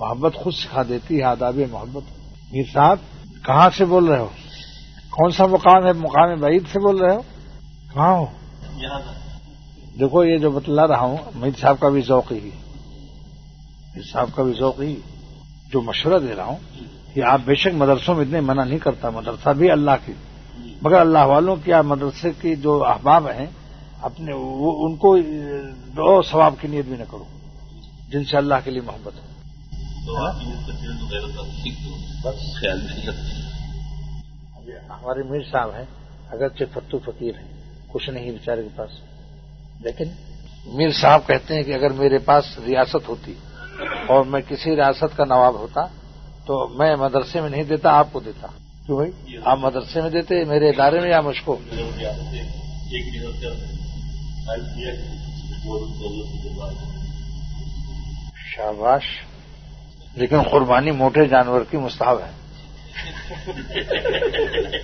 محبت خود سکھا دیتی ہے آداب محبت. میر صاحب کہاں سے بول رہے ہو؟ کون سا مقام ہے؟ مقام بعید سے بول رہے ہو؟ کہاں ہو؟ دیکھو یہ جو بتلا رہا ہوں میر صاحب کا بھی ذوق ہی، میر صاحب کا بھی ذوق ہی. جو مشورہ دے رہا ہوں کہ آپ بے شک مدرسوں میں اتنے منع نہیں کرتا، مدرسہ بھی اللہ کی، مگر اللہ والوں کی مدرسے کی جو احباب ہیں اپنے ان کو دو ثواب کی نیت بھی نہ کرو جن سے اللہ کے لیے محبت ہے. ہمارے میر صاحب ہیں اگرچہ فتو فقیر ہیں، کچھ نہیں بیچارے کے پاس، لیکن میر صاحب کہتے ہیں کہ اگر میرے پاس ریاست ہوتی اور میں کسی ریاست کا نواب ہوتا تو میں مدرسے میں نہیں دیتا، آپ کو دیتا. کیوں بھائی؟ آپ مدرسے میں دیتے میرے ادارے میں یا مجھ کو؟ شاباش، لیکن قربانی موٹے جانور کی مستحب ہے.